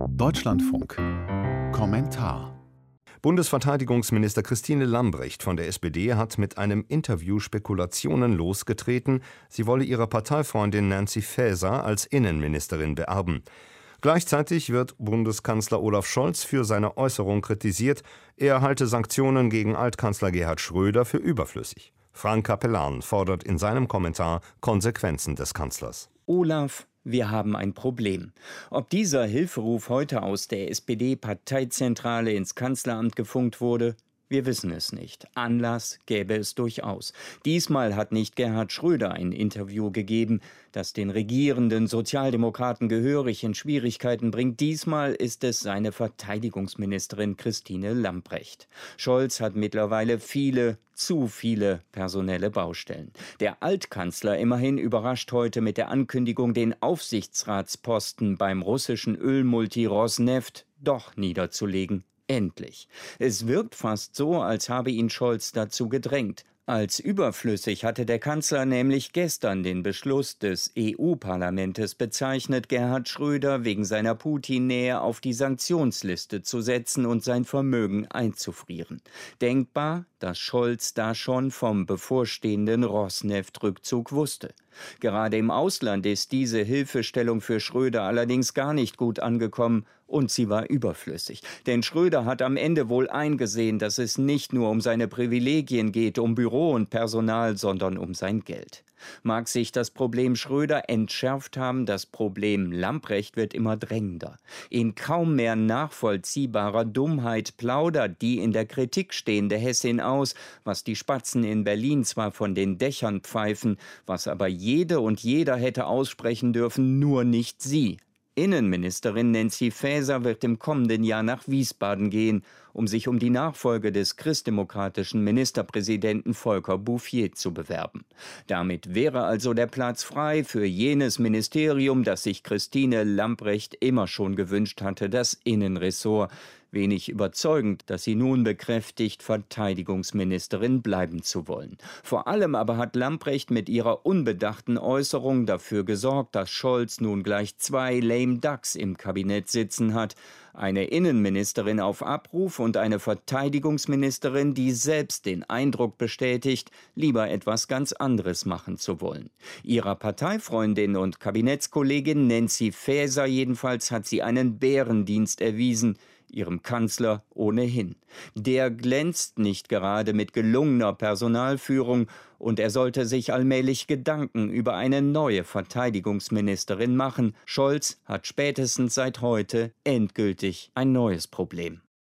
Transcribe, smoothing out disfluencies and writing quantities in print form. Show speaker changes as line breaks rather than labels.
Deutschlandfunk. Kommentar.
Bundesverteidigungsminister Christine Lambrecht von der SPD hat mit einem Interview Spekulationen losgetreten, sie wolle ihre Parteifreundin Nancy Faeser als Innenministerin beerben. Gleichzeitig wird Bundeskanzler Olaf Scholz für seine Äußerung kritisiert, er halte Sanktionen gegen Altkanzler Gerhard Schröder für überflüssig. Frank Capellan fordert in seinem Kommentar Konsequenzen des Kanzlers.
Olaf, wir haben ein Problem. Ob dieser Hilferuf heute aus der SPD-Parteizentrale ins Kanzleramt gefunkt wurde, wir wissen es nicht. Anlass gäbe es durchaus. Diesmal hat nicht Gerhard Schröder ein Interview gegeben, das den regierenden Sozialdemokraten gehörig in Schwierigkeiten bringt. Diesmal ist es seine Verteidigungsministerin Christine Lambrecht. Scholz hat mittlerweile zu viele personelle Baustellen. Der Altkanzler immerhin überrascht heute mit der Ankündigung, den Aufsichtsratsposten beim russischen Ölmulti Rosneft doch niederzulegen. Endlich. Es wirkt fast so, als habe ihn Scholz dazu gedrängt. Als überflüssig hatte der Kanzler nämlich gestern den Beschluss des EU-Parlamentes bezeichnet, Gerhard Schröder wegen seiner Putin-Nähe auf die Sanktionsliste zu setzen und sein Vermögen einzufrieren. Denkbar, dass Scholz da schon vom bevorstehenden Rosneft-Rückzug wusste. Gerade im Ausland ist diese Hilfestellung für Schröder allerdings gar nicht gut angekommen und sie war überflüssig. Denn Schröder hat am Ende wohl eingesehen, dass es nicht nur um seine Privilegien geht, um Büro und Personal, sondern um sein Geld. Mag sich das Problem Schröder entschärft haben, das Problem Lambrecht wird immer drängender. In kaum mehr nachvollziehbarer Dummheit plaudert die in der Kritik stehende Hessin aus, was die Spatzen in Berlin zwar von den Dächern pfeifen, was aber jede und jeder hätte aussprechen dürfen, nur nicht sie. Innenministerin Nancy Faeser wird im kommenden Jahr nach Wiesbaden gehen, um sich um die Nachfolge des christdemokratischen Ministerpräsidenten Volker Bouffier zu bewerben. Damit wäre also der Platz frei für jenes Ministerium, das sich Christine Lambrecht immer schon gewünscht hatte, das Innenressort. Wenig überzeugend, dass sie nun bekräftigt, Verteidigungsministerin bleiben zu wollen. Vor allem aber hat Lambrecht mit ihrer unbedachten Äußerung dafür gesorgt, dass Scholz nun gleich 2 lame ducks im Kabinett sitzen hat. Eine Innenministerin auf Abruf und eine Verteidigungsministerin, die selbst den Eindruck bestätigt, lieber etwas ganz anderes machen zu wollen. Ihrer Parteifreundin und Kabinettskollegin Nancy Faeser jedenfalls hat sie einen Bärendienst erwiesen, ihrem Kanzler ohnehin. Der glänzt nicht gerade mit gelungener Personalführung und er sollte sich allmählich Gedanken über eine neue Verteidigungsministerin machen. Scholz hat spätestens seit heute endgültig ein neues Problem.